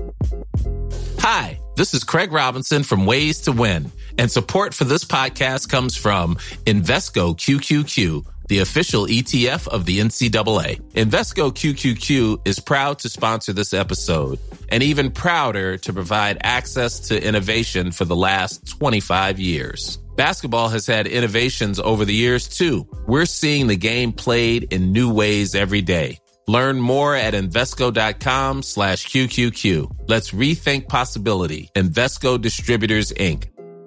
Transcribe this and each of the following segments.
Hi, this is Craig Robinson from Ways to Win, and support for this podcast comes from Invesco QQQ, the official ETF of the NCAA. Invesco QQQ is proud to sponsor this episode, and even prouder to provide access to innovation for the last 25 years. Basketball has had innovations over the years, too. We're seeing the game played in new ways every day. Learn more at Invesco.com/QQQ. Let's rethink possibility. Invesco Distributors, Inc.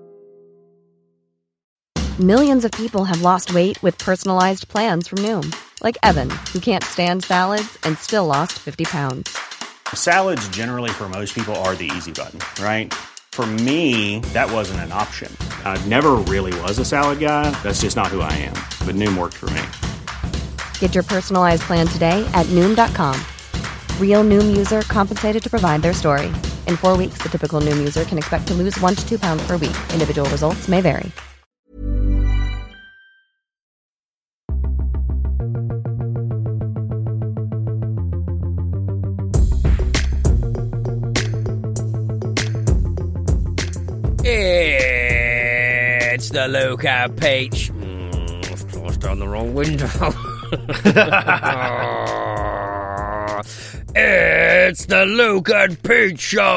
Millions of people have lost weight with personalized plans from Noom. Like Evan, who can't stand salads and still lost 50 pounds. Salads generally for most people are the easy button, right? For me, that wasn't an option. I never really was a salad guy. That's just not who I am. But Noom worked for me. Get your personalized plan today at Noom.com. Real Noom user compensated to provide their story. In 4 weeks, the typical Noom user can expect to lose 1 to 2 pounds per week. Individual results may vary. It's the Luca Peach. I've closed down the wrong window. It's the Luke and Pete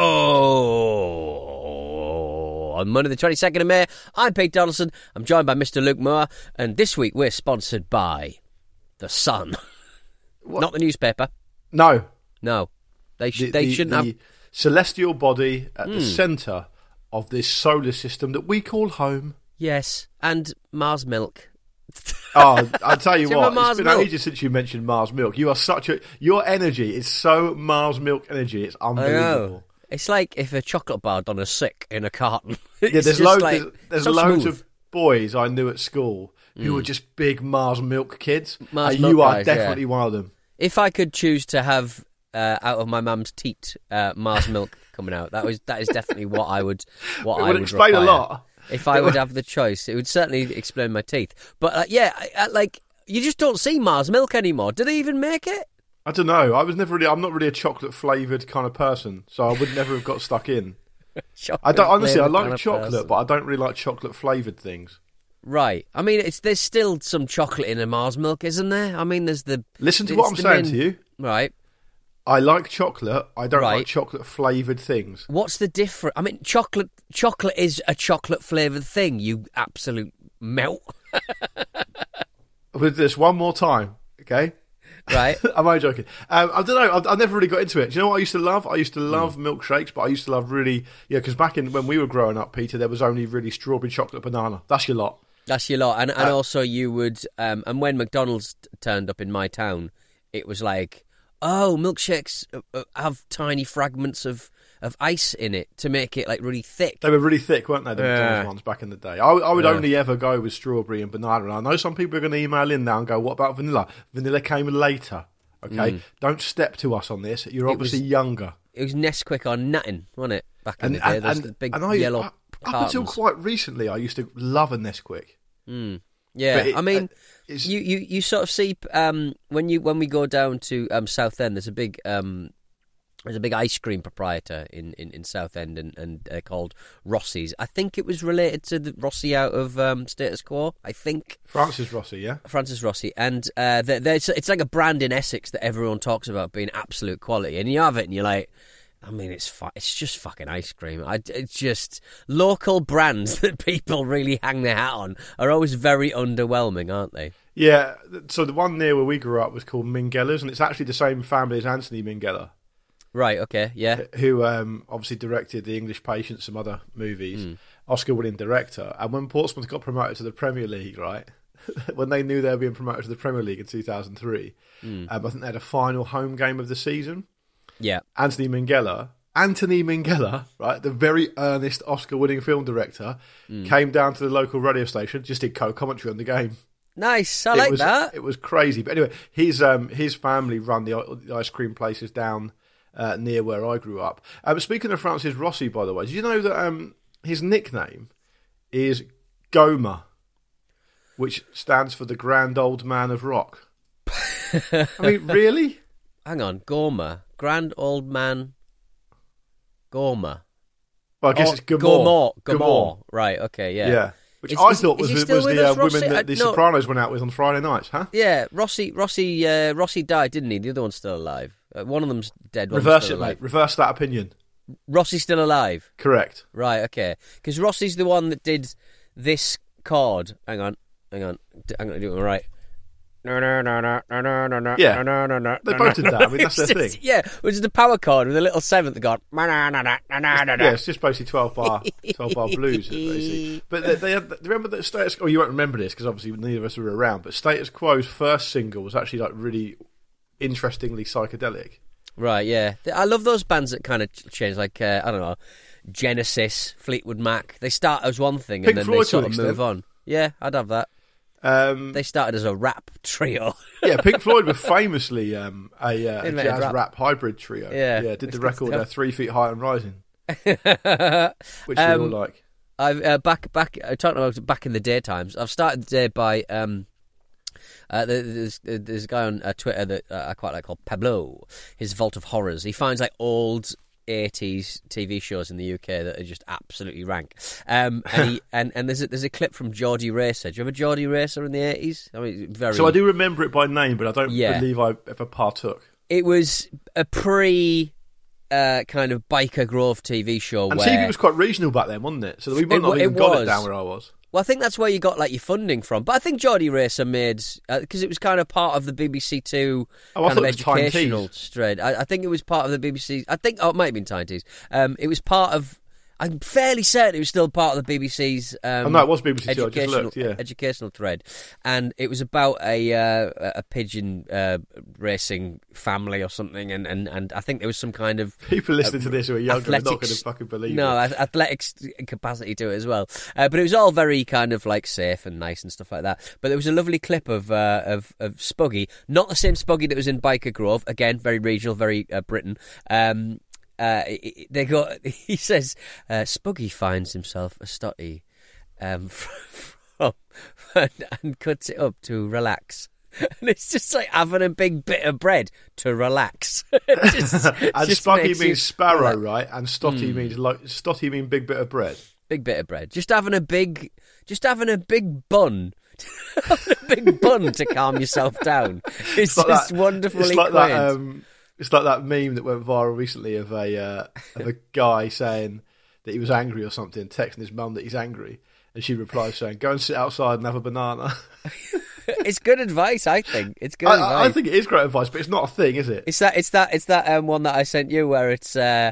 Show! On Monday the 22nd of May, I'm Pete Donaldson. I'm joined by Mr. Luke Moore, and this week we're sponsored by The Sun. What? Not the newspaper. No. They shouldn't have... The celestial body at the centre of this solar system that we call home. Yes, and Mars Milk. Oh, I'll tell you what, Mars it's been Milk? ages since you mentioned Mars Milk. You are your energy is so Mars Milk energy, it's unbelievable. I know. It's like if a chocolate bar done a sick in a carton. Yeah, there's so loads smooth. of boys I knew at school who were just big Mars Milk kids. Mars and Milk you are guys, definitely one of them. If I could choose to have out of my mum's teat Mars Milk coming out, that is definitely what I would. What It I would would explain require. a lot. If I would have the choice, it would certainly explain my teeth. But like you just don't see Mars Milk anymore. Do they even make it? I don't know. I'm not really a chocolate flavoured kind of person, so I would never have got stuck in. I like chocolate, but I don't really like chocolate flavoured things. Right. I mean, there's still some chocolate in a Mars Milk, isn't there? I mean, there's the... Listen to what I'm saying to you. Right. I like chocolate. I don't Right. like chocolate flavoured things. What's the difference? I mean, chocolate is a chocolate-flavoured thing, you absolute melt. With this one more time, okay? Right. I'm only joking. I don't know. I never really got into it. Do you know what I used to love? I used to love milkshakes, but I used to love because back when we were growing up, Peter, there was only really strawberry, chocolate, banana. That's your lot. That's your lot. And also you would... and when McDonald's turned up in my town, it was like... Oh, milkshakes have tiny fragments of ice in it to make it like really thick. They were really thick, weren't they, the McDonald's ones back in the day? I would only ever go with strawberry and banana. And I know some people are going to email in now and go, what about vanilla? Vanilla came later, okay? Don't step to us on this. You're obviously younger. It was Nesquik or nothing, wasn't it, back in the day? Those big yellow up cartons. until quite recently, I used to love a Nesquik. Yeah, I mean, you sort of see when we go down to Southend. There's a big ice cream proprietor in Southend and called Rossi's. I think it was related to the Rossi out of Status Quo. I think Francis Rossi, yeah, Francis Rossi, and it's like a brand in Essex that everyone talks about being absolute quality, and you have it, and you're like. I mean, it's just fucking ice cream. It's just local brands that people really hang their hat on are always very underwhelming, aren't they? Yeah. So the one near where we grew up was called Mingella's, and it's actually the same family as Anthony Minghella. Right. Okay. Yeah. Who obviously directed The English Patient, some other movies. Oscar-winning director. And when Portsmouth got promoted to the Premier League, right? When they knew they were being promoted to the Premier League in 2003, I think they had a final home game of the season. Yeah. Anthony Minghella, right, the very earnest Oscar-winning film director, came down to the local radio station, just did co-commentary on the game. Nice, I like that. It was crazy. But anyway, his family run the ice cream places down near where I grew up. Speaking of Francis Rossi, by the way, did you know that his nickname is Goma, which stands for the Grand Old Man of Rock? I mean, really? Hang on, Goma, Grand Old Man. Gorma. Well, I guess it's Gomorrah. Gomorrah. Right, okay, yeah. Yeah. Which I thought was the women that the no. Sopranos went out with on Friday nights, huh? Yeah, Rossi died, didn't he? The other one's still alive. One of them's dead. Reverse it, mate. Reverse that opinion. Rossi's still alive? Correct. Right, okay. Because Rossi's the one that did this chord. Hang on. I'm going to do it right. Yeah, they both did that. I mean, that's their thing. Yeah, which is the power chord with a little seventh gone. Yeah, it's just basically 12 bar blues. Basically. But they had, remember that Status Quo? Oh, you won't remember this because obviously neither of us were around. But Status Quo's first single was actually like really interestingly psychedelic. Right, yeah. I love those bands that kind of change, like I don't know, Genesis, Fleetwood Mac. They start as one thing and then they sort of move on. Yeah, I'd have that. They started as a rap trio. Yeah, Pink Floyd were famously a jazz rap hybrid trio. Yeah, did the record 3 Feet High and Rising, which we all like. I've talking about back in the day times. I've started the day by there's a guy on Twitter that I quite like called Pablo. His Vault of Horrors. He finds like old 80s TV shows in the UK that are just absolutely rank. And there's a clip from Geordie Racer. Do you remember Geordie Racer in the 80s? I mean, So I do remember it by name, but I don't believe I ever partook. It was a kind of Biker Grove TV show. And where TV was quite regional back then, wasn't it? So we might not even got it down where I was. Well, I think that's where you got like your funding from. But I think Geordie Racer made because it was kind of part of the BBC Two kind of educational thread. I think it was part of the BBC. It might have been Tyne Tees. It was part of. I'm fairly certain it was still part of the BBC's. No, it was BBC Two. I just looked. Yeah, educational thread, and it was about a pigeon racing family or something, and I think there was some kind of people listening to this who are younger are not going to fucking believe it. No, athletics capacity to it as well. But it was all very kind of like safe and nice and stuff like that. But there was a lovely clip of Spuggy, not the same Spuggy that was in Biker Grove. Again, very regional, very Britain. He says Spuggy finds himself a stotty and cuts it up to relax. And it's just like having a big bit of bread to relax. And Spuggy means sparrow, right? And stotty means big bit of bread. Big bit of bread. Just having a big bun. A big bun to calm yourself down. It's just wonderfully quaint. It's like that meme that went viral recently of a guy saying that he was angry or something, texting his mum that he's angry, and she replies saying, "Go and sit outside and have a banana." It's good advice, I think. It's good advice. I think it is great advice, but it's not a thing, is it? It's that one that I sent you where it's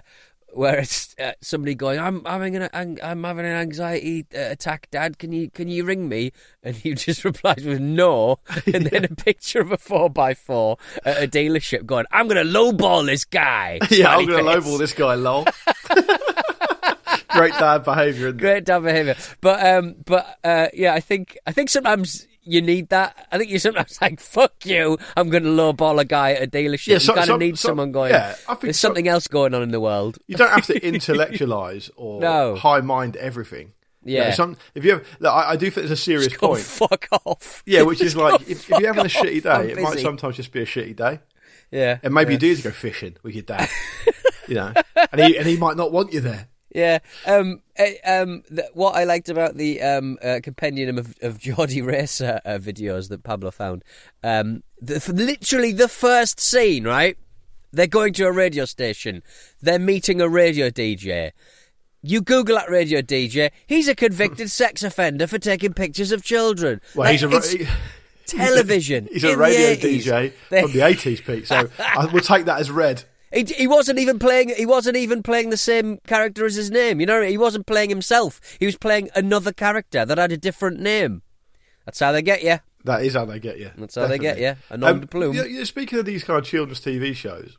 somebody going, I'm having an anxiety attack, Dad. Can you ring me? And he just replies with no, and then a picture of a 4x4 at a dealership going, I'm going to lowball this guy. Yeah, I'm going to lowball this guy, lol. Great dad behaviour, isn't it? Great dad behaviour. But I think sometimes you need that. I think you're sometimes like, fuck you, I'm going to lowball a guy at a dealership. Yeah, you kind of need someone going, there's something else going on in the world. You don't have to intellectualise or high-mind everything. Yeah. I do think there's a serious point. Fuck off. Yeah, which is like, if you're having a shitty day, it might sometimes just be a shitty day. Yeah. And maybe you do need to go fishing with your dad. And he might not want you there. Yeah. What I liked about the compendium of Geordie Racer videos that Pablo found, literally the first scene, right? They're going to a radio station. They're meeting a radio DJ. You Google that radio DJ. He's a convicted sex offender for taking pictures of children. Well, television. He's a radio DJ from the 80s, Pete. So we'll take that as read. He wasn't even playing the same character as his name. You know, he wasn't playing himself. He was playing another character that had a different name. That's how they get you. That is how they get you. That's how they get you. A nom de plume. Speaking of these kind of children's TV shows,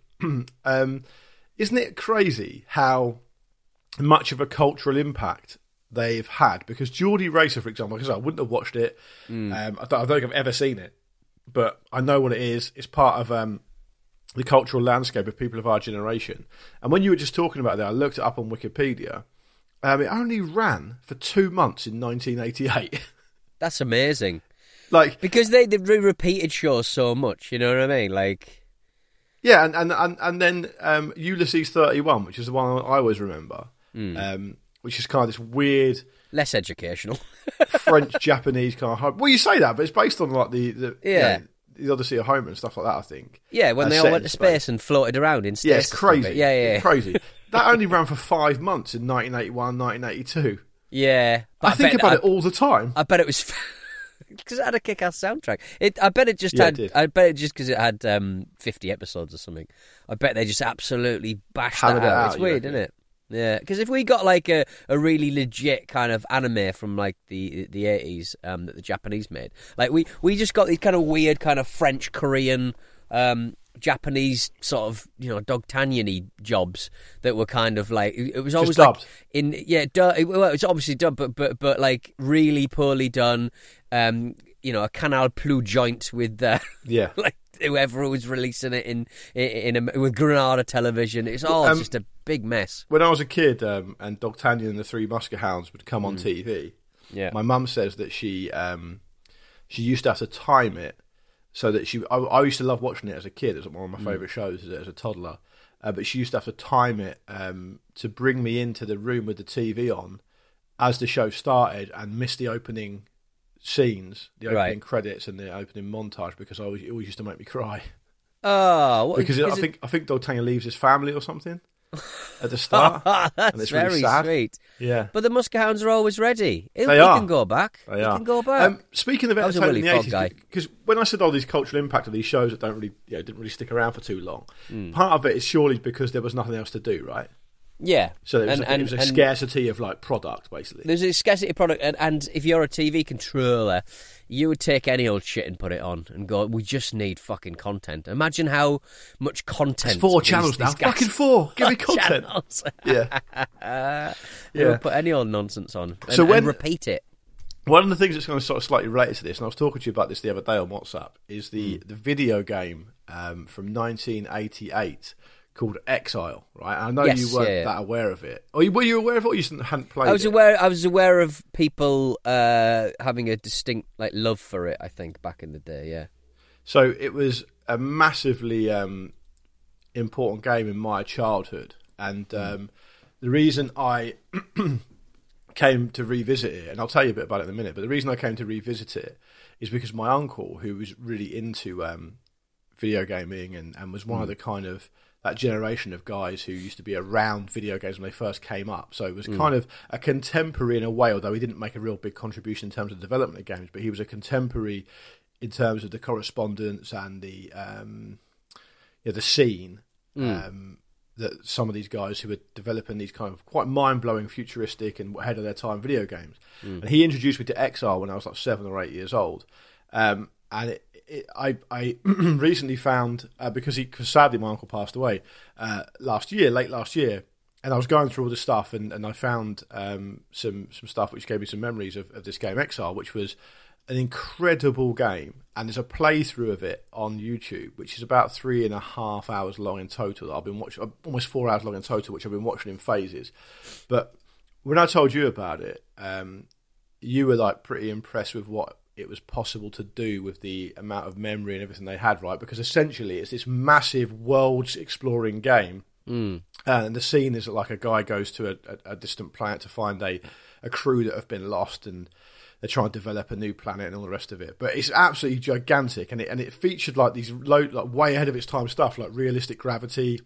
isn't it crazy how much of a cultural impact they've had? Because Geordie Racer, for example, because I wouldn't have watched it. I don't think I've ever seen it, but I know what it is. It's part of the cultural landscape of people of our generation. And when you were just talking about that, I looked it up on Wikipedia. It only ran for 2 months in 1988. That's amazing. Like, because they repeated shows so much, you know what I mean? Like, Yeah, and then Ulysses 31, which is the one I always remember, which is kind of this weird, less educational, French-Japanese kind of. Well, you say that, but it's based on like the Odyssey of Homer and stuff like that, I think. Yeah, when they all went to space and floated around in space. Yeah, it's crazy. Yeah. Crazy. That only ran for 5 months in 1981, 1982. Yeah. I think about it all the time. I bet it was because it had a kick-ass soundtrack. I bet it just had. I bet it just because it had 50 episodes or something. I bet they just absolutely bashed that out. It's weird, isn't it? Yeah, because if we got like a really legit kind of anime from like the 80s that the Japanese made, like we just got these kind of weird kind of French, Korean, Japanese sort of Dogtanian-y jobs that were kind of like it was always just dubbed. It's obviously dubbed, but like really poorly done. A Canal Plus joint with like whoever was releasing it in with Granada Television. It's all just a big mess. When I was a kid, and D'Artagnan and the Three Muskehounds would come on TV. Yeah, my mum says that she used to have to time it so that I used to love watching it as a kid. It was one of my favourite shows as a toddler. But she used to have to time it to bring me into the room with the TV on as the show started and miss the opening scenes, the opening credits and the opening montage, because it always used to make me cry. Oh, because I think D'Artagnan leaves his family or something at the start. That's and it's very really sad. sweet. Yeah, but the Muskehounds are always ready. He can go back. He can go back. Speaking of entertainment in the 80s, because when I said these cultural impact of these shows that didn't really stick around for too long, part of it is surely because there was nothing else to do, right? Yeah. So it was a scarcity of like product, basically. There's a scarcity of product, and if you're a TV controller, you would take any old shit and put it on and go, we just need fucking content. Imagine how much content. It's 4 channels now. Fucking 4. Give me content. Yeah. Would put any old nonsense on and repeat it. One of the things that's kind of sort of slightly related to this, and I was talking to you about this the other day on WhatsApp, is the video game from 1988 called Exile, right? I know you weren't that aware of it. Or were you aware of it, or you hadn't played it? I was aware of people having a distinct love for it, I think, back in the day, yeah. So it was a massively important game in my childhood. And the reason I came to revisit it, and I'll tell you a bit about it in a minute, but the reason I came to revisit it is because my uncle, who was really into video gaming and was one of the kind of that generation of guys who used to be around video games when they first came up. So it was kind of a contemporary in a way, although he didn't make a real big contribution in terms of development of games, but he was a contemporary in terms of the correspondence and the scene that some of these guys who were developing these kind of quite mind-blowing, futuristic and ahead of their time video games. And he introduced me to Exile when I was like 7 or 8 years old. And I recently found, because sadly my uncle passed away late last year, and I was going through all this stuff and I found some stuff which gave me some memories of this game Exile, which was an incredible game, and there's a playthrough of it on YouTube, which is about 3.5 hours long in total. I've been watching, almost 4 hours long in total, which I've been watching in phases. But when I told you about it, you were like pretty impressed with what it was possible to do with the amount of memory and everything they had, right? Because essentially it's this massive world-exploring game, and the scene is like a guy goes to a distant planet to find a crew that have been lost, and they're trying to develop a new planet and all the rest of it. But it's absolutely gigantic, and it featured like these way ahead of its time stuff, like realistic gravity,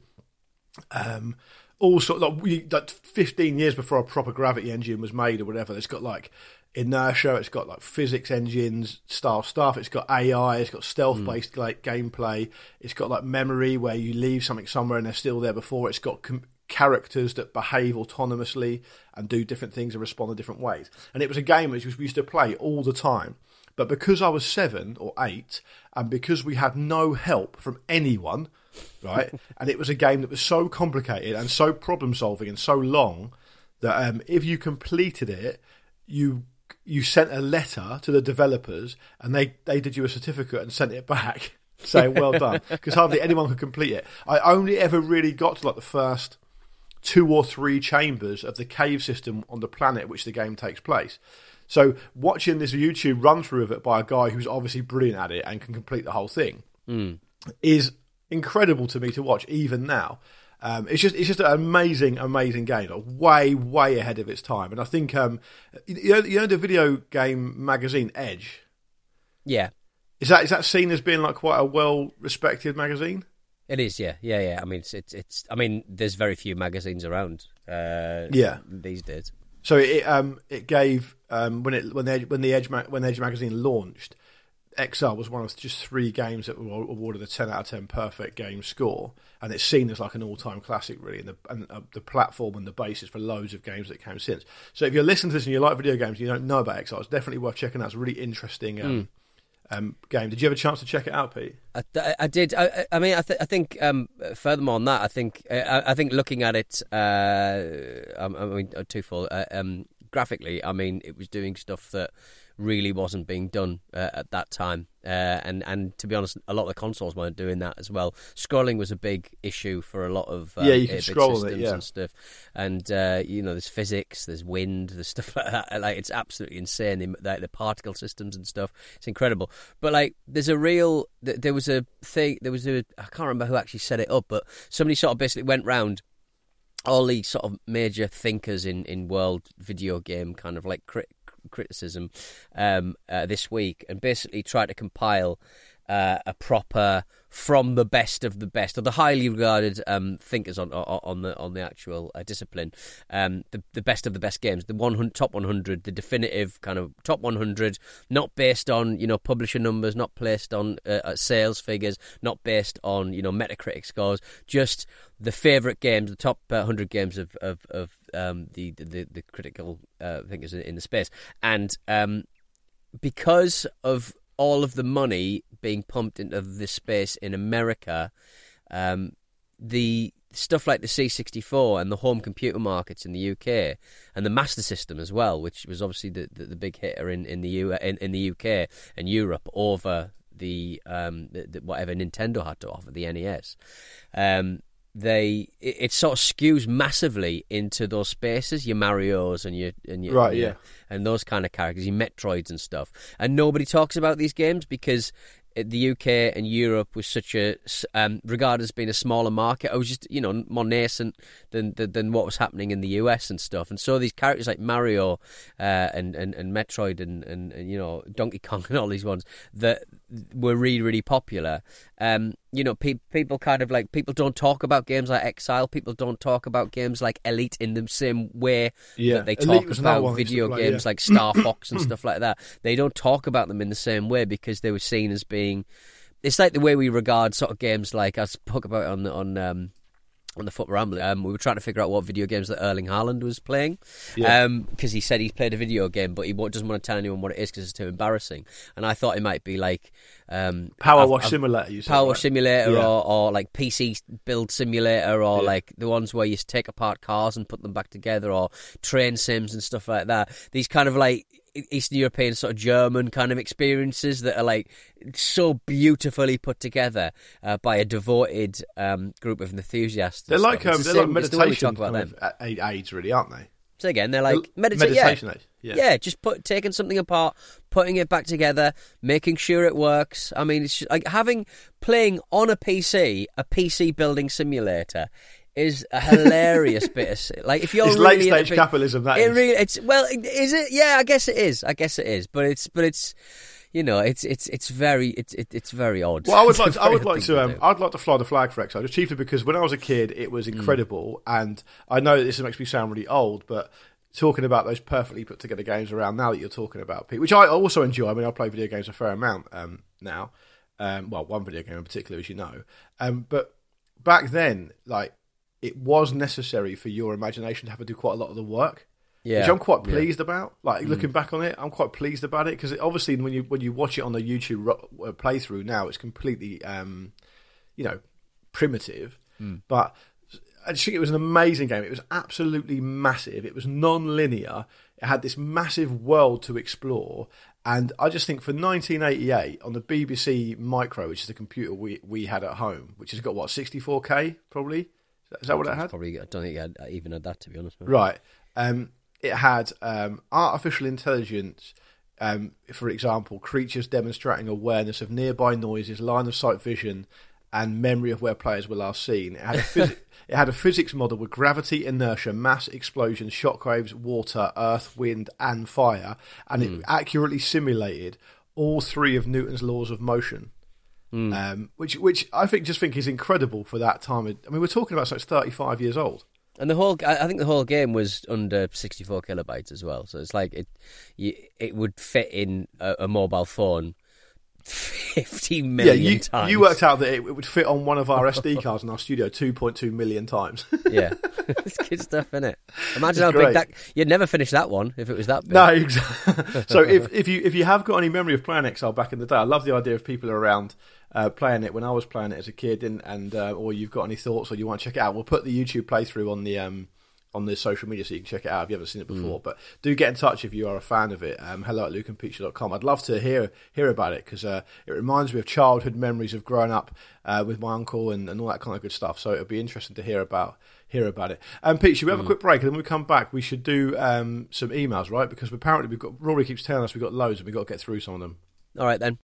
all sort of like 15 years before a proper gravity engine was made or whatever. It's got like inertia, it's got like physics engines style stuff, it's got AI, it's got stealth based like gameplay, it's got like memory where you leave something somewhere and they're still there before, it's got characters that behave autonomously and do different things and respond in different ways. And it was a game which we used to play all the time. But because I was 7 or 8, and because we had no help from anyone, right, and it was a game that was so complicated and so problem solving and so long that if you completed it, you sent a letter to the developers and they did you a certificate and sent it back saying well done, because hardly anyone could complete it. I only ever really got to like the first 2 or 3 chambers of the cave system on the planet at which the game takes place. So watching this YouTube run through of it by a guy who's obviously brilliant at it and can complete the whole thing is incredible to me to watch even now. It's just an amazing game, like way ahead of its time. And I think you know the video game magazine Edge. Yeah, is that seen as being like quite a well respected magazine? It is, yeah. I mean, it's. I mean, there's very few magazines around. These days. So it gave when Edge magazine launched, XR was one of just 3 games that were awarded a 10 out of 10 perfect game score, and it's seen as like an all-time classic, really, and the platform and the basis for loads of games that came since. So if you're listening to this and you like video games and you don't know about XR, it's definitely worth checking out. It's a really interesting game. Did you have a chance to check it out, Pete? I did. I think furthermore on that, I think looking at it, twofold. Graphically, I mean, it was doing stuff that really wasn't being done at that time, and to be honest, a lot of the consoles weren't doing that as well. Scrolling was a big issue for a lot of you can scroll systems it, and stuff, and there's physics, there's wind, there's stuff like that. Like, it's absolutely insane. The particle systems and stuff, it's incredible. But like, there was a thing. I can't remember who actually set it up, but somebody sort of basically went round all these sort of major thinkers in world video game kind of like criticism this week, and basically try to compile a proper from the best of the best, or the highly regarded thinkers on the actual discipline, the best of the best games, the top 100, the definitive kind of top 100, not based on publisher numbers, not based on sales figures, not based on Metacritic scores, just the favourite games, the top 100 games of the critical thinkers in the space, and because of all of the money being pumped into this space in America, the stuff like the C64 and the home computer markets in the UK, and the Master System as well, which was obviously the big hitter in the UK and Europe over the whatever Nintendo had to offer, the NES. It sort of skews massively into those spaces, your Marios and your right, yeah, and those kind of characters, your Metroids and stuff. And nobody talks about these games because the UK and Europe was such a regarded as being a smaller market. I was just more nascent than what was happening in the US and stuff. And so these characters like Mario and Metroid and Donkey Kong and all these ones that were really, really popular. People kind of like, people don't talk about games like Exile. People don't talk about games like Elite in the same way that they talk about video games like Star Fox and stuff like that. They don't talk about them in the same way because they were seen as being. It's like the way we regard sort of games like, I spoke about it on the Foot Ramble. We were trying to figure out what video games that Erling Haaland was playing, because he said he played a video game, but he doesn't want to tell anyone what it is because it's too embarrassing. And I thought it might be like Power Wash Simulator. Power Wash Simulator, or like PC Build Simulator, or like the ones where you take apart cars and put them back together, or train sims and stuff like that. These kind of like Eastern European sort of German kind of experiences that are like so beautifully put together by a devoted group of enthusiasts. They're like meditation kind of aids, really, aren't they? So again, they're like meditation aids. Yeah, just taking something apart, putting it back together, making sure it works. I mean, it's like playing on a PC building simulator is a hilarious bit of, like, if you're it's really late stage capitalism. That is. Really, is it? Yeah, I guess it is. But it's it's very odd. Well, I'd like to fly the flag for Exile, just chiefly because when I was a kid, it was incredible, and I know that this makes me sound really old, but talking about those perfectly put together games around now that you're talking about, Pete, which I also enjoy. I mean, I play video games a fair amount now. One video game in particular, as you know, but back then, like, it was necessary for your imagination to have to do quite a lot of the work. Yeah, which I'm quite pleased about. Like, looking back on it, I'm quite pleased about it, because obviously when you watch it on the YouTube playthrough now, it's completely primitive. But I just think it was an amazing game. It was absolutely massive. It was non-linear. It had this massive world to explore, and I just think for 1988 on the BBC Micro, which is the computer we had at home, which has got 64K probably. Is that what it had? Probably. I don't think it even had that, to be honest. Right. It had artificial intelligence, for example, creatures demonstrating awareness of nearby noises, line of sight vision, and memory of where players were last seen. It had a physics model with gravity, inertia, mass, explosions, shockwaves, water, earth, wind, and fire, and it accurately simulated all three of Newton's laws of motion. Which I think is incredible for that time. I mean, we're talking about something that's 35 years old. And I think the whole game was under 64 kilobytes as well. So it's like it would fit in a mobile phone 50 million times. You worked out that it would fit on one of our SD cards in our studio 2.2 million times. Yeah, it's good stuff, isn't it? Imagine how big that... You'd never finish that one if it was that big. No, exactly. So if you have got any memory of playing Exile back in the day, I love the idea of people around playing it when I was playing it as a kid, and or you've got any thoughts or you want to check it out, we'll put the YouTube playthrough on the social media so you can check it out if you haven't seen it before. But do get in touch if you are a fan of it. hello@lukeandpeacher.com. I'd love to hear about it, because it reminds me of childhood memories of growing up with my uncle and all that kind of good stuff. So it'll be interesting to hear about it. Pete, should we have a quick break, and then when we come back we should do some emails, right? Because apparently Rory keeps telling us we've got loads and we've got to get through some of them. All right then.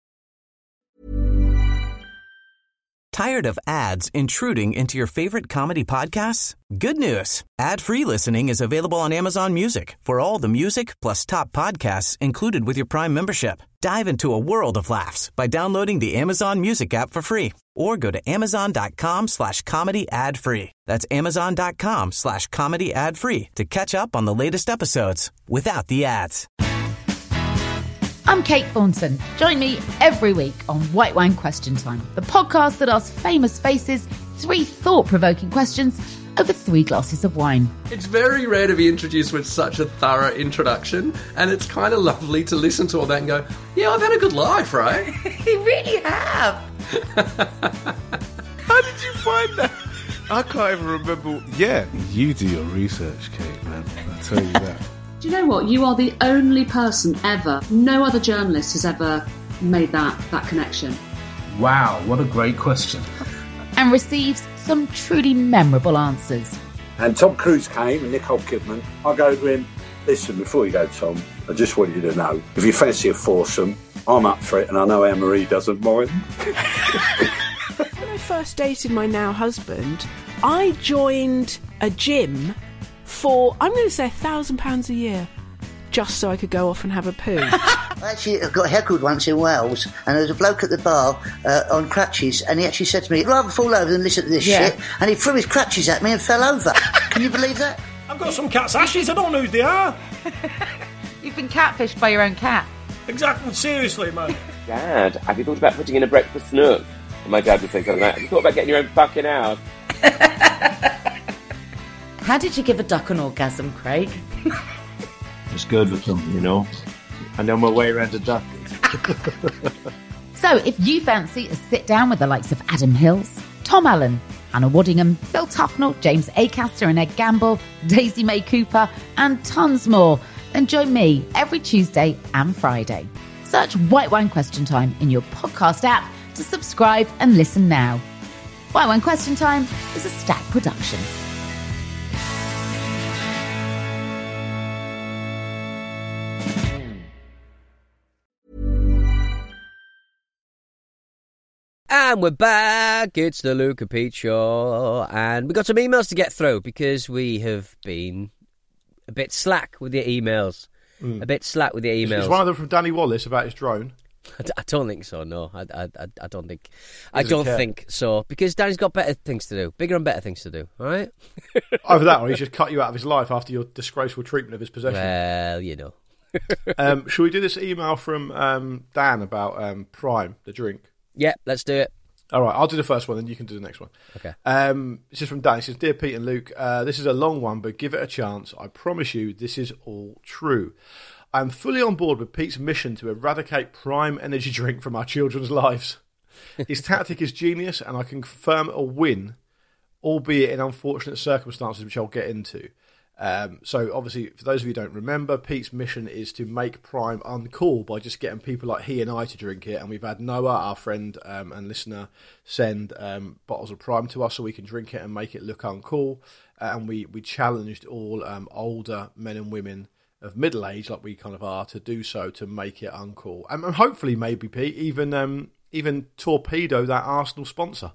Tired of ads intruding into your favorite comedy podcasts? Good news. Ad-free listening is available on Amazon Music for all the music plus top podcasts included with your Prime membership. Dive into a world of laughs by downloading the Amazon Music app for free, or go to amazon.com/comedy ad-free. That's amazon.com/comedy ad-free to catch up on the latest episodes without the ads. I'm Kate Thornton. Join me every week on White Wine Question Time, the podcast that asks famous faces 3 thought-provoking questions over 3 glasses of wine. It's very rare to be introduced with such a thorough introduction, and it's kind of lovely to listen to all that and go, yeah, I've had a good life, right? You really have. How did you find that? I can't even remember. Yeah, you do your research, Kate, man. I'll tell you that. Do you know what? You are the only person ever, no other journalist has ever made that connection. Wow, what a great question. And receives some truly memorable answers. And Tom Cruise came and Nicole Kidman. I go to him, listen, before you go, Tom, I just want you to know, if you fancy a foursome, I'm up for it, and I know Anne-Marie doesn't mind. When I first dated my now husband, I joined a gym for, I'm going to say, £1,000 a year, just so I could go off and have a poo. I got heckled once in Wales, and there was a bloke at the bar on crutches, and he actually said to me, I'd rather fall over than listen to this shit, and he threw his crutches at me and fell over. Can you believe that? I've got some cat's ashes, I don't know who they are. You've been catfished by your own cat. Exactly, seriously, man. Dad, have you thought about putting in a breakfast nook? And my dad would think, have you thought about getting your own fucking house? How did you give a duck an orgasm, Craig? It's good with them, you know. I know my way around a duck. So, if you fancy a sit-down with the likes of Adam Hills, Tom Allen, Anna Waddingham, Phil Tufnell, James Acaster and Ed Gamble, Daisy May Cooper, and tons more, then join me every Tuesday and Friday. Search White Wine Question Time in your podcast app to subscribe and listen now. White Wine Question Time is a Stack production. And we're back. It's the Luke and Pete Show. And we got some emails to get through because we have been a bit slack with the emails. A bit slack with the emails. Is one of them from Danny Wallace about his drone? I don't think so, no. I don't think. I don't think so. Because Danny's got better things to do. Bigger and better things to do, all right? Either that or he's just cut you out of his life after your disgraceful treatment of his possession. Well, you know. Should we do this email from Dan about Prime, the drink? Yeah, let's do it. All right, I'll do the first one, then you can do the next one. Okay. This is from Dan. He says, Dear Pete and Luke, this is a long one, but give it a chance. I promise you this is all true. I am fully on board with Pete's mission to eradicate Prime energy drink from our children's lives. His tactic is genius, and I can confirm a win, albeit in unfortunate circumstances, which I'll get into. So obviously, for those of you who don't remember, Pete's mission is to make Prime uncool by just getting people like he and I to drink it. And we've had Noah, our friend and listener, send bottles of Prime to us so we can drink it and make it look uncool. And we challenged all older men and women of middle age, like we kind of are, to do so to make it uncool. And hopefully, maybe Pete, even torpedo that Arsenal sponsor.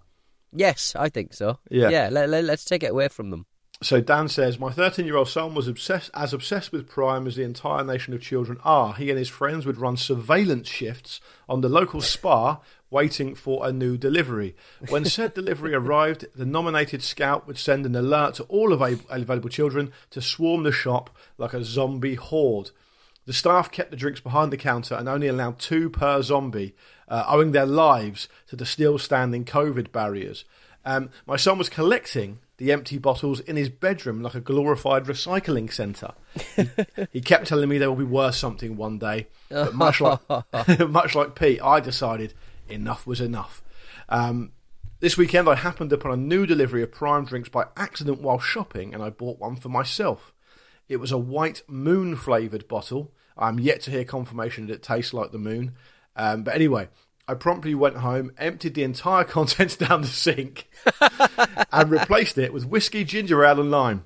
Yes, I think so. Yeah. Let's take it away from them. So Dan says, my 13-year-old son was obsessed with Prime as the entire nation of children are. He and his friends would run surveillance shifts on the local spa waiting for a new delivery. When said delivery arrived, the nominated scout would send an alert to all available children to swarm the shop like a zombie horde. The staff kept the drinks behind the counter and only allowed 2 per zombie, owing their lives to the still standing COVID barriers. My son was collecting the empty bottles in his bedroom like a glorified recycling centre. He kept telling me there will be worth something one day. But much like Pete, I decided enough was enough. This weekend I happened upon a new delivery of Prime drinks by accident while shopping, and I bought one for myself. It was a white moon flavoured bottle. I'm yet to hear confirmation that it tastes like the moon. But anyway, I promptly went home, emptied the entire contents down the sink, and replaced it with whiskey, ginger ale and lime.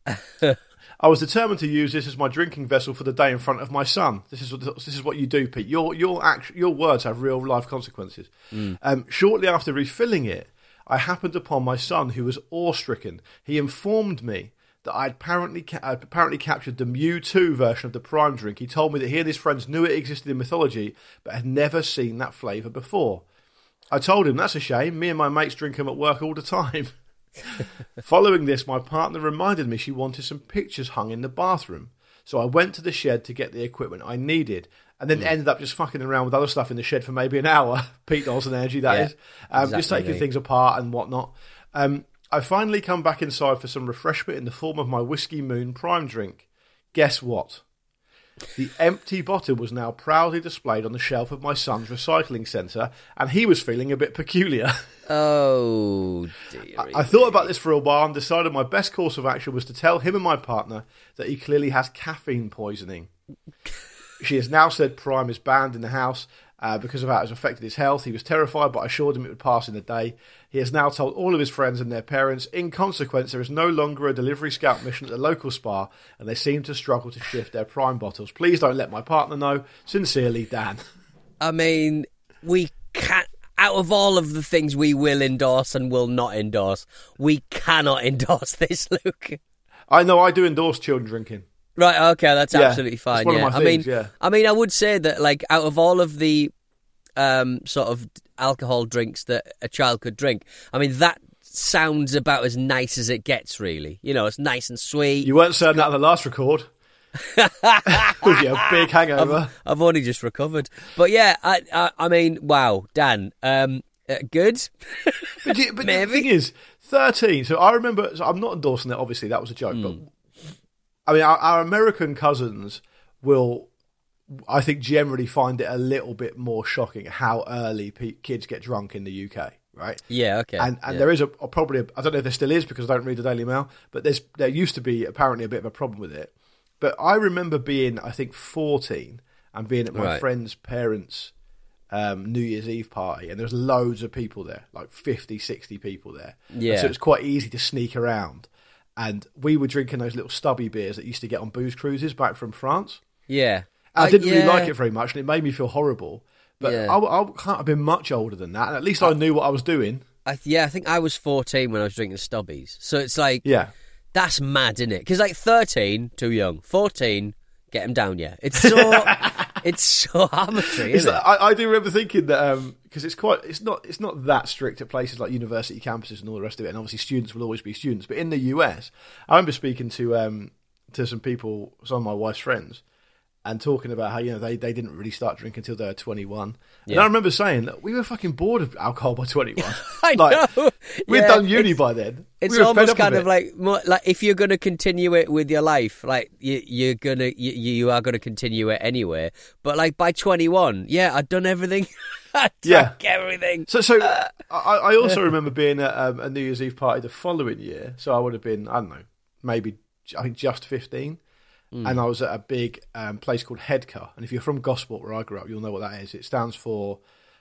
I was determined to use this as my drinking vessel for the day in front of my son. This is what you do, Pete. Your words have real life consequences. Shortly after refilling it, I happened upon my son, who was awe-stricken. He informed me that I'd apparently captured the Mewtwo version of the Prime drink. He told me that he and his friends knew it existed in mythology, but had never seen that flavour before. I told him, that's a shame. Me and my mates drink them at work all the time. Following this, my partner reminded me she wanted some pictures hung in the bathroom. So I went to the shed to get the equipment I needed, and then ended up just fucking around with other stuff in the shed for maybe an hour. Pete Dawson energy, that is. Exactly, just taking things apart and whatnot. I finally come back inside for some refreshment in the form of my Whiskey Moon Prime drink. Guess what? The empty bottle was now proudly displayed on the shelf of my son's recycling centre, and he was feeling a bit peculiar. Oh, dear. I thought about this for a while and decided my best course of action was to tell him and my partner that he clearly has caffeine poisoning. She has now said Prime is banned in the house because of how it has affected his health. He was terrified, but I assured him it would pass in a day. He has now told all of his friends and their parents. In consequence, there is no longer a delivery scout mission at the local spa, and they seem to struggle to shift their Prime bottles. Please don't let my partner know. Sincerely, Dan. I mean, we can't. Out of all of the things we will endorse and will not endorse, we cannot endorse this, Luke. I know, I do endorse children drinking. Right, okay, that's absolutely fine. That's one of my things, I mean, I would say that, like, out of all of the sort of alcohol drinks that a child could drink, I mean, that sounds about as nice as it gets, really. You know, it's nice and sweet. You weren't saying that on the last record. With your big hangover. I've only just recovered. But yeah, I mean, wow, Dan, good. But the thing is, 13, so I remember, so I'm not endorsing it, obviously, that was a joke, but I mean, our American cousins will, I think, generally find it a little bit more shocking how early kids get drunk in the UK, right? Yeah, okay. And there is probably, I don't know if there still is because I don't read the Daily Mail, but there used to be apparently a bit of a problem with it. But I remember being, I think, 14 and being at my friend's parents' New Year's Eve party, and there was loads of people there, like 50, 60 people there. Yeah. And so it was quite easy to sneak around. And we were drinking those little stubby beers that you used to get on booze cruises back from France. Yeah. I didn't really like it very much, and it made me feel horrible. But I can't have been much older than that, and at least I knew what I was doing. I think I was 14 when I was drinking stubbies. So it's like... Yeah. That's mad, isn't it? Because like 13, too young. 14, get him down, yeah. It's so it's so arbitrary, isn't it? I do remember thinking that because it's not that strict at places like university campuses and all the rest of it, and obviously students will always be students. But in the US, I remember speaking to some people, some of my wife's friends, and talking about how they didn't really start drinking until they were 21. Yeah. And I remember saying that we were fucking bored of alcohol by 21. I know. We'd done uni by then. It's almost kind of like if you're going to continue it with your life, like you are going to continue it anyway. But like by 21, I'd done everything. I'd drunk everything. So I also remember being at a New Year's Eve party the following year. So I would have been, I don't know, maybe I think just 15. And I was at a big place called Headcar. And if you're from Gosport, where I grew up, you'll know what that is. It stands for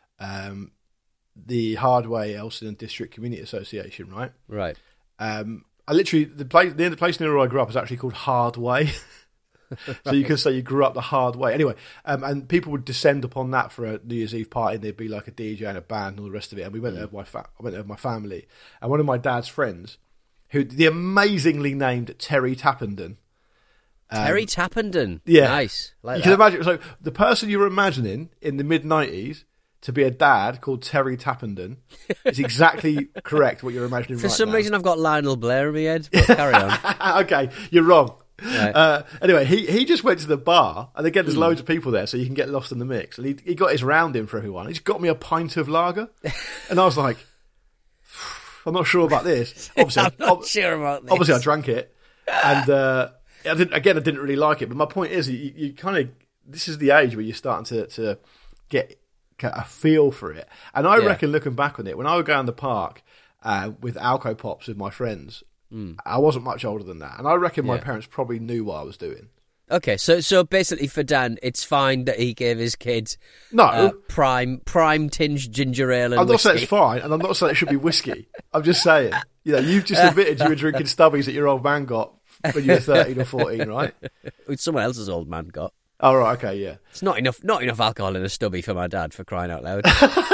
the Hardway Elston District Community Association, right? Right. I literally, the place near where I grew up is actually called Hardway. So you can say you grew up the hard way. Anyway, and people would descend upon that for a New Year's Eve party, and there'd be like a DJ and a band and all the rest of it. And we went there with I went there with my family. And one of my dad's friends, who the amazingly named Terry Tappenden. Terry Tappenden? Yeah. Nice. Like you can imagine, so the person you were imagining in the mid-90s to be a dad called Terry Tappenden is exactly correct what you're imagining For right some now. reason I've got Lionel Blair in my head, but carry on. Okay, you're wrong. Right. Anyway, he just went to the bar, and again, there's loads of people there, so you can get lost in the mix. And he got his round in for everyone. He's got me a pint of lager, and I was like, I'm not sure about this. Obviously, I'm not sure about this. Obviously, I drank it, and I didn't really like it. But my point is, you kind of, this is the age where you're starting to get a feel for it. And I reckon, looking back on it, when I would go down the park with Alco Pops with my friends, I wasn't much older than that, and I reckon my parents probably knew what I was doing. Okay, so basically for Dan, it's fine that he gave his kid prime tinged ginger ale and I'm not whiskey. saying it's fine, and I'm not saying it should be whiskey. I'm just saying, you've just admitted you were drinking stubbies that your old man got when you were 13 or 14, right? Which someone else's old man got. Oh, right, okay, yeah. It's not enough alcohol in a stubby for my dad, for crying out loud.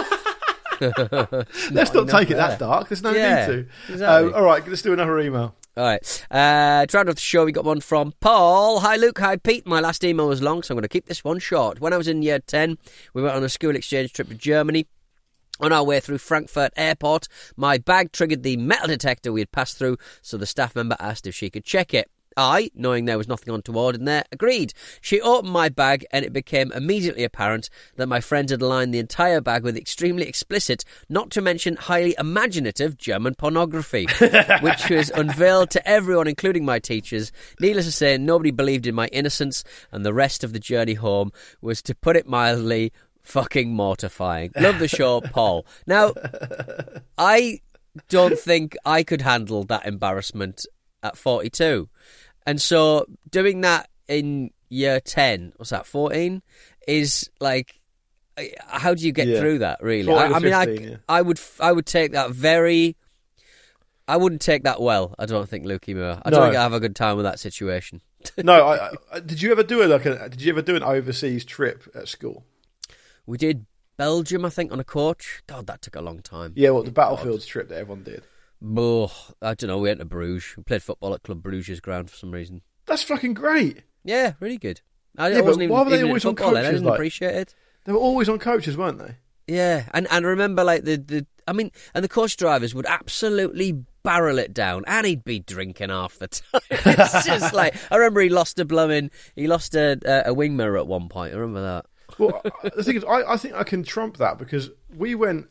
Let's not take it that dark. There's no need to. Exactly. All right, let's do another email. All right. To round off the show, we got one from Paul. Hi, Luke. Hi, Pete. My last email was long, so I'm going to keep this one short. When I was in year 10, we went on a school exchange trip to Germany. On our way through Frankfurt Airport, my bag triggered the metal detector we had passed through, so the staff member asked if she could check it. I, knowing there was nothing untoward in there, agreed. She opened my bag, and it became immediately apparent that my friend had lined the entire bag with extremely explicit, not to mention highly imaginative, German pornography, which was unveiled to everyone, including my teachers. Needless to say, nobody believed in my innocence, and the rest of the journey home was, to put it mildly, fucking mortifying. Love the show, Paul. Now, I don't think I could handle that embarrassment at 42. And so doing that in year 10, what's that, 14, is like, how do you get through that, really? I mean, I would take that very... I wouldn't take that well, I don't think, Lukey Moore. I don't think I'd have a good time with that situation. No, did you ever do an overseas trip at school? We did Belgium, I think, on a coach. God, that took a long time. Yeah, the Battlefields trip that everyone did. Oh, I don't know, we went to Bruges. We played football at Club Bruges ground for some reason. That's fucking great. Yeah, really good. Why were they always on coaches? I didn't appreciate it. They were always on coaches, weren't they? Yeah, and I remember like the coach drivers would absolutely barrel it down, and he'd be drinking half the time. It's just like, I remember he lost a wing mirror at one point. I remember that. Well, the thing is, I think I can trump that, because we went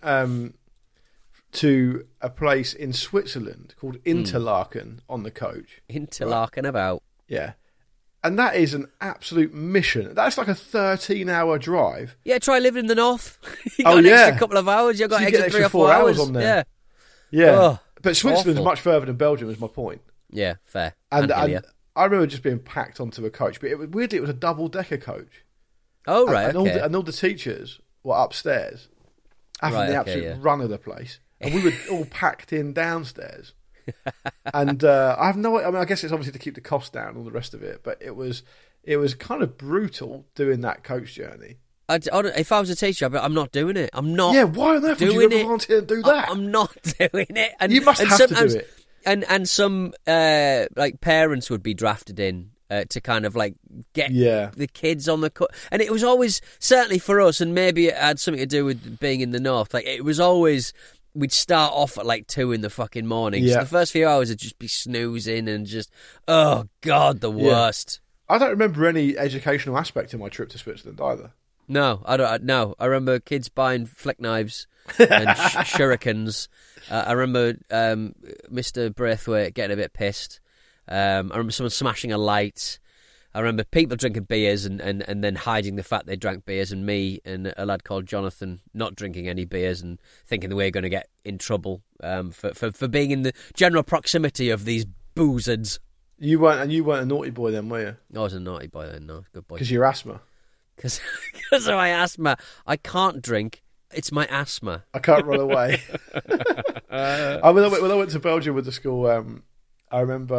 to a place in Switzerland called Interlaken on the coach. Interlaken, right? About. Yeah. And that is an absolute mission. That's like a 13-hour drive. Yeah, try living in the north. You got an extra couple of hours. You've got an extra 3 or 4 hours on there. Yeah. Yeah. But Switzerland's much further than Belgium, is my point. Yeah, fair. And I remember just being packed onto a coach. But weirdly, it was a double-decker coach. Oh, right, and all the teachers were upstairs having the absolute run of the place. And we were all packed in downstairs. And I have no... I mean, I guess it's obviously to keep the cost down and all the rest of it, but it was kind of brutal doing that coach journey. If I was a teacher, I'm not doing it. I'm not. Yeah, why on earth would you ever volunteer to do that? I'm not doing it. And you must have to do it. And some like parents would be drafted in to kind of like get the kids on the cut. And it was always, certainly for us, and maybe it had something to do with being in the north, like it was always... We'd start off at like 2 in the fucking morning. So the first few hours would just be snoozing and just, oh God, the worst. I don't remember any educational aspect in my trip to Switzerland either. No, I don't. No, I remember kids buying flick knives and shurikens. I remember Mr. Braithwaite getting a bit pissed. I remember someone smashing a light. I remember people drinking beers and then hiding the fact they drank beers, and me and a lad called Jonathan not drinking any beers and thinking that we were going to get in trouble for being in the general proximity of these boozards. You weren't a naughty boy then, were you? I was a naughty boy then, no. Good boy. Because of your asthma? Because of my asthma. I can't drink. It's my asthma. I can't run away. When I went to Belgium with the school... I remember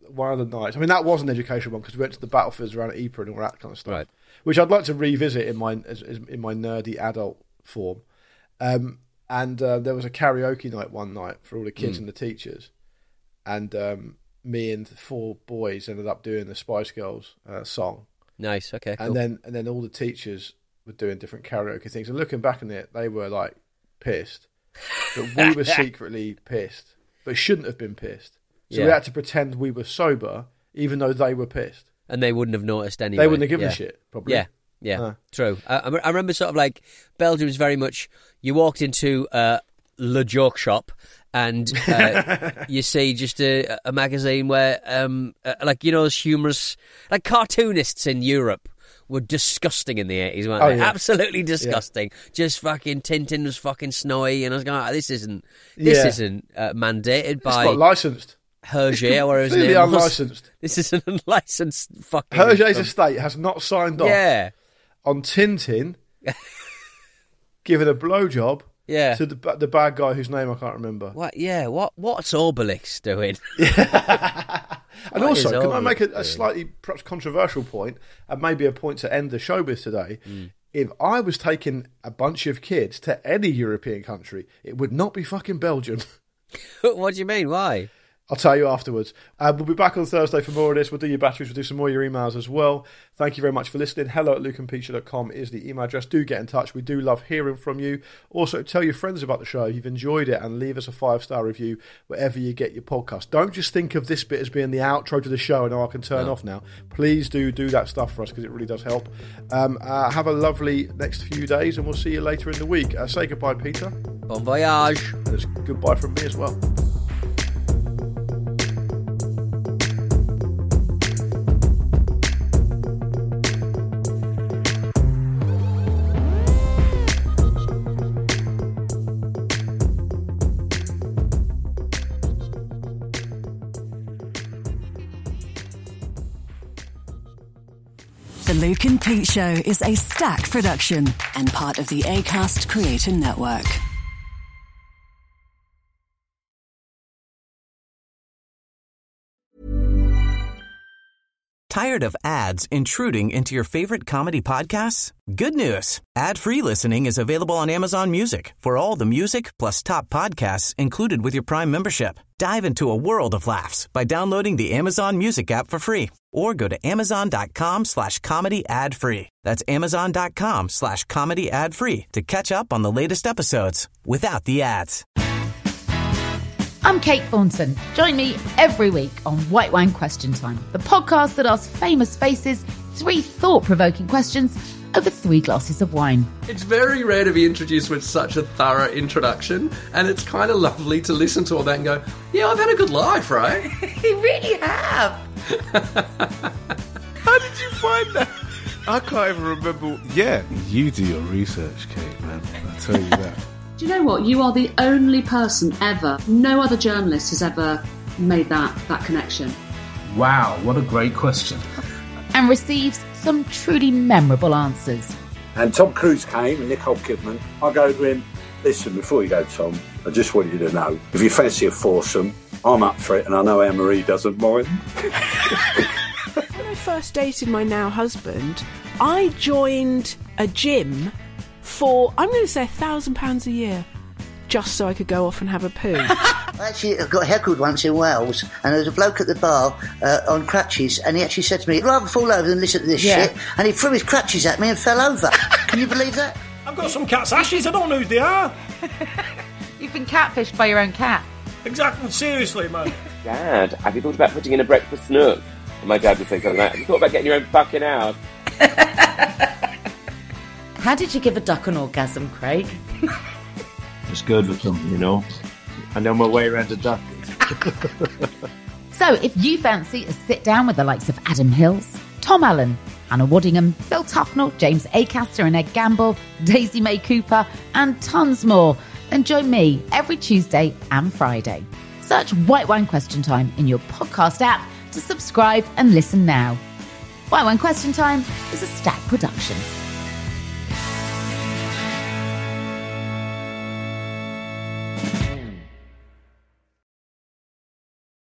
one of the nights. I mean, that was an educational one because we went to the battlefields around Ypres and all that kind of stuff, Right. which I'd like to revisit in my nerdy adult form. And there was a karaoke night one night for all the kids and the teachers, and me and 4 boys ended up doing the Spice Girls song. Nice. Okay. And Cool. then all the teachers were doing different karaoke things. And looking back on it, they were like pissed, but we were secretly pissed, but shouldn't have been pissed. So we had to pretend we were sober, even though they were pissed. And they wouldn't have noticed anyway. They wouldn't have given a shit, probably. Yeah, true. I remember sort of like Belgium was very much, you walked into Le Joke Shop and you see just a magazine where, like, you know, those humorous, like cartoonists in Europe were disgusting in the 80s, weren't they? Yeah. Absolutely disgusting. Yeah. Just fucking Tintin was fucking snowy, and I was going, this isn't mandated by... It's not licensed. Hergé, or his name was. Unlicensed. This is an unlicensed fucking... Hergé's estate has not signed off on Tintin giving a blowjob to the bad guy whose name I can't remember. What? Yeah, what's Obelix doing? And also, can I make a slightly perhaps controversial point, and maybe a point to end the show with today? If I was taking a bunch of kids to any European country, it would not be fucking Belgium. What do you mean? Why? I'll tell you afterwards. We'll be back on Thursday for more of this. We'll do your batteries. We'll do some more of your emails as well. Thank you very much for listening. hello@lukeandpeter.com is the email address. Do get in touch. We do love hearing from you. Also, tell your friends about the show if you've enjoyed it, and leave us a 5-star review wherever you get your podcast. Don't just think of this bit as being the outro to the show and I can turn off now. Please do that stuff for us because it really does help. Have a lovely next few days, and we'll see you later in the week. Say goodbye, Peter. Bon voyage. And it's goodbye from me as well. The Luke and Pete Show is a Stack production and part of the Acast Creator Network. Tired of ads intruding into your favorite comedy podcasts? Good news. Ad-free listening is available on Amazon Music for all the music plus top podcasts included with your Prime membership. Dive into a world of laughs by downloading the Amazon Music app for free or go to amazon.com/comedy ad-free. That's amazon.com/comedy ad-free to catch up on the latest episodes without the ads. I'm Kate Thornton. Join me every week on White Wine Question Time, the podcast that asks famous faces 3 thought-provoking questions over 3 glasses of wine. It's very rare to be introduced with such a thorough introduction, and it's kind of lovely to listen to all that and go, yeah, I've had a good life, right? You really have. How did you find that? I can't even remember. Yeah, you do your research, Kate, man. I tell you that. Do you know what? You are the only person ever, no other journalist has ever made that connection. Wow, what a great question. And receives some truly memorable answers. And Tom Cruise came and Nicole Kidman. I go to him, listen, before you go, Tom, I just want you to know, if you fancy a foursome, I'm up for it, and I know Anne-Marie doesn't mind. When I first dated my now husband, I joined a gym for, I'm going to say £1,000 a year, just so I could go off and have a poo. I actually got heckled once in Wales, and there was a bloke at the bar on crutches, and he actually said to me, I'd rather fall over than listen to this shit, and he threw his crutches at me and fell over. Can you believe that? I've got some cat's ashes, I don't know who they are. You've been catfished by your own cat. Exactly, seriously, man. Dad, have you thought about putting in a breakfast nook? And my dad would say something like, have you thought about getting your own fucking house? How did you give a duck an orgasm, Craig? It's good with them, you know. I know my way around a duck. So if you fancy a sit down with the likes of Adam Hills, Tom Allen, Hannah Waddingham, Phil Tufnell, James Acaster and Ed Gamble, Daisy May Cooper, and tons more, then join me every Tuesday and Friday. Search White Wine Question Time in your podcast app to subscribe and listen now. White Wine Question Time is a Stack production.